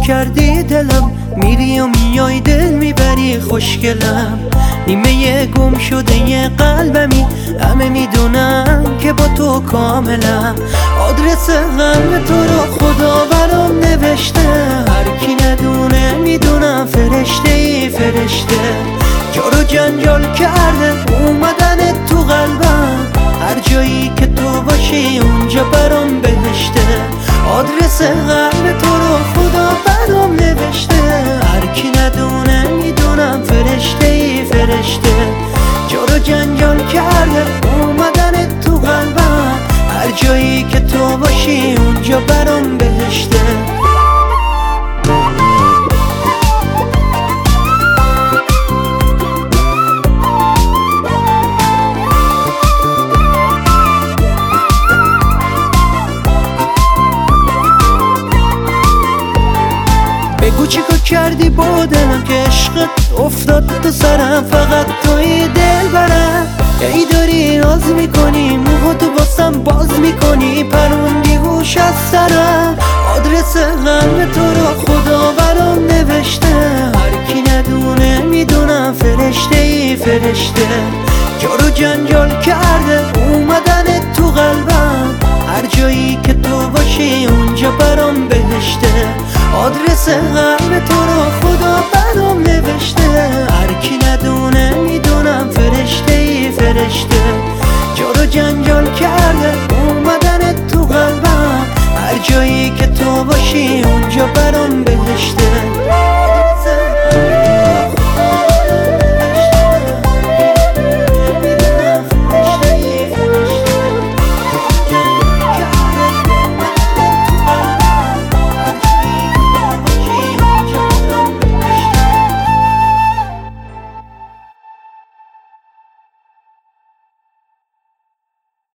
کردی دلم، میری و میای دل میبری خوشگلم. نیمه گم شده یه قلبمی، همه میدونم که با تو کاملم. آدرس قلب تو رو خدا برام نوشته، هر کی ندونه میدونم فرشته ای فرشته. جارو جنجال کرده اومدن تو قلبم، هر جایی که تو باشی اونجا برام بهشته. آدرس قلب تو رو خدا برام نوشته، هر کی ندونه میدونم فرشته ای فرشته. جارو جنجال کرده اومدن تو قلبم، هر جایی که تو باشی اونجا برام بهشته. بگو چیکار کردی با دلم که عشقت افتاد تو سرم، فقط توی دل برم. ای داری ناز میکنی، موها تو باسم باز میکنی، پروندی گوش از سرم. آدرس قلب تو رو خدا برام نوشته، هر کی ندونه میدونم فرشته ای فرشته. جارو جنجال کرده اومدن تو قلبم، هر جایی که تو باشی اونجا برام بهشته. آدرس قلب تو رو خدا برام نوشته،